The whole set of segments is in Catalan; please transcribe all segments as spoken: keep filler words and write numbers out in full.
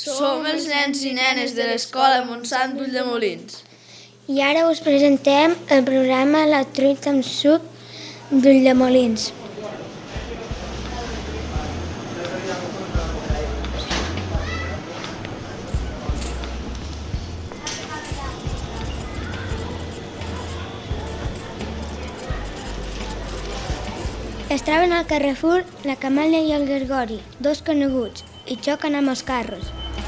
Som els nens i nenes de l'escola Montsant d'Ulldemolins. I ara us presentem el programa La truita amb suc d'Ulldemolins. Es troben al Carrefour la Camèlia i el Gregori, dos coneguts, i xoquen amb els carros.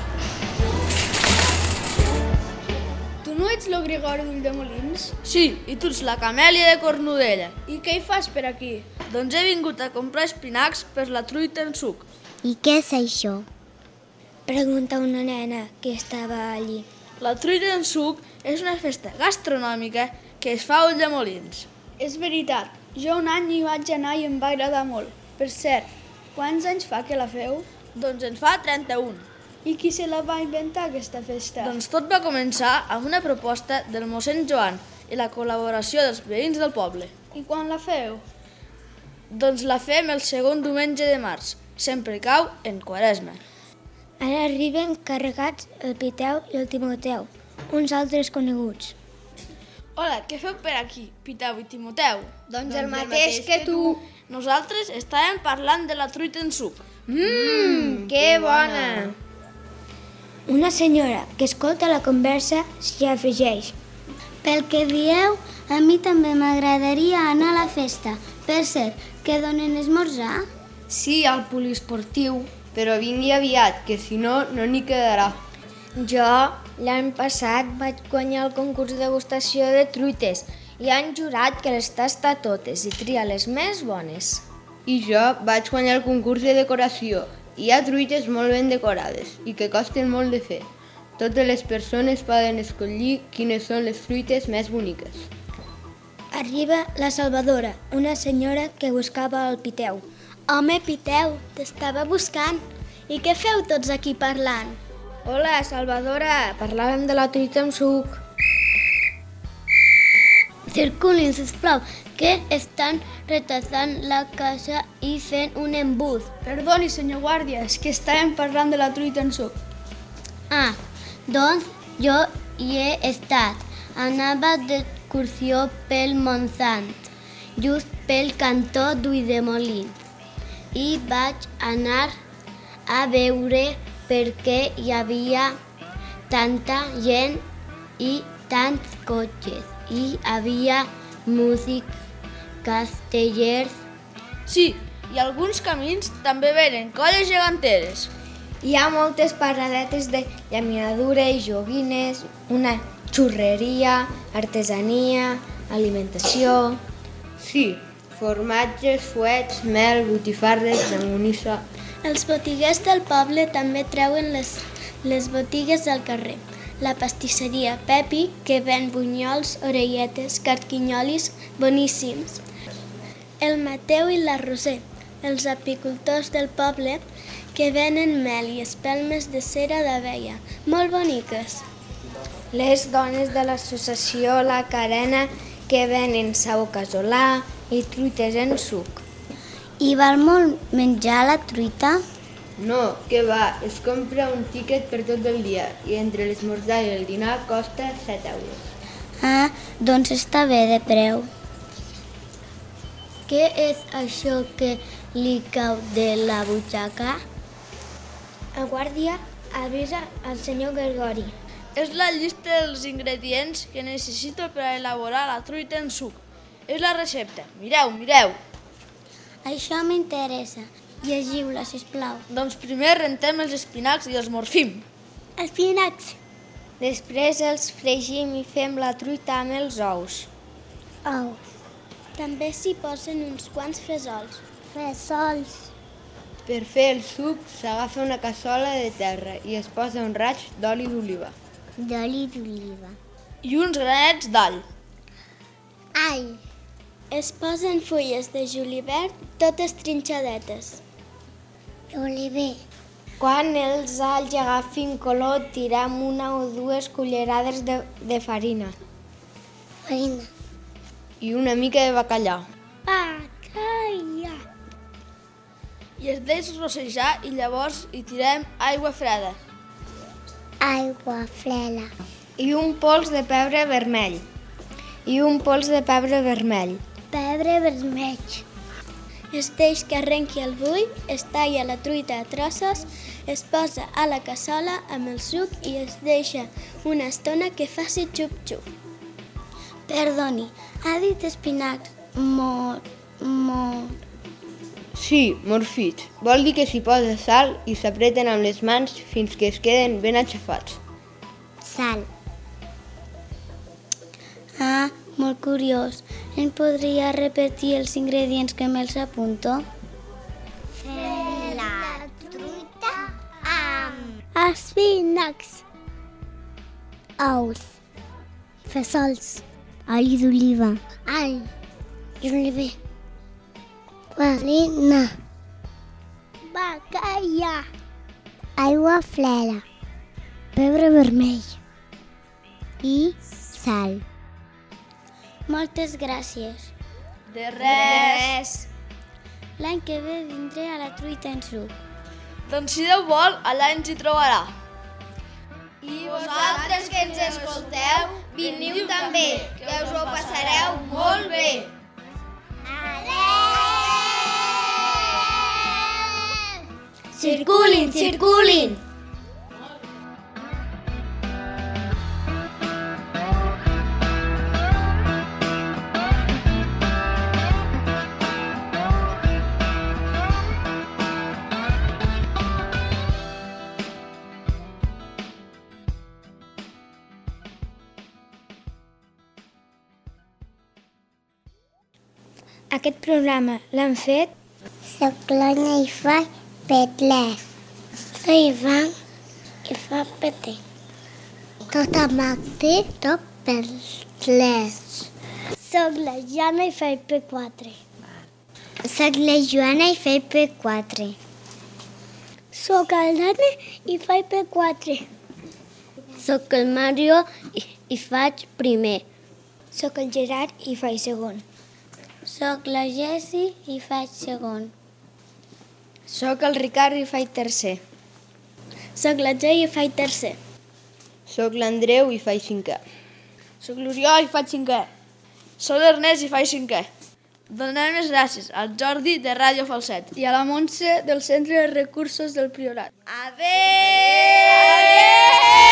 Tu no ets el Gregori d'Ulldemolins? Sí, i tu ets la Camèlia de Cornudella. I què hi fas per aquí? Doncs he vingut a comprar espinacs per la truita en suc. I què és això? Pregunta una nena que estava allí. La truita en suc és una festa gastronòmica que es fa a Ulldemolins. És veritat, jo un any hi vaig anar i em va agradar molt. Per cert, quants anys fa que la feu? Doncs en fa trenta-un. I qui se la va inventar, aquesta festa? Doncs tot va començar amb una proposta del mossèn Joan i la col·laboració dels veïns del poble. I quan la feu? Doncs la fem el segon diumenge de març, sempre cau en Quaresma. Ara arriben carregats el Piteu i el Timoteu, uns altres coneguts. Hola, què feu per aquí, Piteu i Timoteu? Doncs el mateix que tu. Nosaltres estàvem parlant de la truita en suc. Mmm, que bona! Una senyora que escolta la conversa s'hi afegeix. Pel que dieu, a mi també m'agradaria anar a la festa. Per cert, què donen esmorzar? Sí, al poliesportiu, però vingui aviat, que si no, no n'hi quedarà. Jo l'any passat vaig guanyar el concurs de degustació de truites i han jurat que les tasta totes i tria les més bones. I jo vaig guanyar el concurs de decoració. Hi ha truites molt ben decorades i que costen molt de fer. Totes les persones poden escollir quines són les truites més boniques. Arriba la Salvadora, una senyora que buscava el Piteu. Home, Piteu, t'estava buscant. I què feu tots aquí parlant? Hola, Salvadora, parlàvem de la truita amb suc. Circulin, sisplau, que estan retassant la casa i fent un embús. Perdoni, senyor guàrdia, és que estàvem parlant de la truita en suc. Ah, doncs jo hi he estat. Anava d'excursió pel Montsant, just pel cantó d'Ulldemolins. I vaig anar a veure per què hi havia tanta gent i tants cotxes. I havia músics, castellers... Sí, i alguns camins també venen colles geganteres. Hi ha moltes paradetes de llaminadura i joguines, una xurreria, artesania, alimentació... Sí, formatges, fuets, mel, botifarres, llangonissa... Els botiguers del poble també treuen les, les botigues al carrer. La pastisseria Pepi, que ven bunyols, orelletes, carquinyolis boníssims. El Mateu i la Roser, els apicultors del poble, que venen mel i espelmes de cera d'abella, molt boniques. Les dones de l'associació La Carena, que venen sau casolà i truites en suc. I val molt menjar la truita? No, que va, es compra un tiquet per tot el dia i entre l'esmorzar i el dinar costa set euros. Ah, doncs està bé de preu. Què és això que li cau de la butxaca? El guàrdia avisa al senyor Gregori. És la llista dels ingredients que necessito per a elaborar la truita en suc. És la recepta. Mireu, mireu. Això m'interessa. Llegiu-la, sisplau. Doncs primer rentem els espinacs i els morfim. Espinacs. Després els fregim i fem la truita amb els ous. Ous. També s'hi posen uns quants fesols. Fesols. Per fer el suc s'agafa una cassola de terra i es posa un raig d'oli d'oliva. D'oli d'oliva. I uns granets d'all. All. Es posen fulles de julivert totes trinxadetes. Oliver. Quan els alls agafin color, tirem una o dues cullerades de, de farina. Farina. I una mica de bacallà. Bacallà. I es deixa rossejar i llavors hi tirem aigua freda. Aigua freda. I un pols de pebre vermell. I un pols de pebre vermell. Pebre vermell. Es deix que arrenqui el bull, es talla la truita a trossos, es posa a la cassola amb el suc i es deixa una estona que faci xup-xup. Perdoni, ha dit espinacs mor... mor... Sí, morfits. Vol dir que s'hi posa sal i s'apreten amb les mans fins que es queden ben aixafats. Sal. Ah, molt curiós. Em podria repetir els ingredients que me'ls apunto? Fer la truita amb Espinacs. Ous. Fesols. Oli d'oliva. All. Julivert. Farina. Bacallà. Aigua freda. Pebre vermell. I sal. Moltes gràcies. De res. L'any que ve vindré a la truita en suc. Doncs si Déu vol, allà ens hi trobarà. I vosaltres que ens escolteu, veniu també, que us ho passareu molt bé. Circulin, circulin! Aquest programa l'han fet Soc l'Anna i fa petlès. Soy Ivan i fa peté. Tot amacte, tot petlès. Soc la Jana i fa pe quatre. Soc la Joana i fa pe quatre. Soc el Dani i fa pe quatre. Soc el Mario i, i faig primer. Soc el Gerard i faig segon. Soc la Jessi i faig segon. Soc el Ricard i faig tercer. Soc la Txell i faig tercer. Soc l'Andreu i faig cinquè. Soc l'Oriol i faig cinquè. Soc l'Ernest i faig cinquè. Donem les gràcies al Jordi de Ràdio Falset. I a la Montse del Centre de Recursos del Priorat. Adéu! Adéu!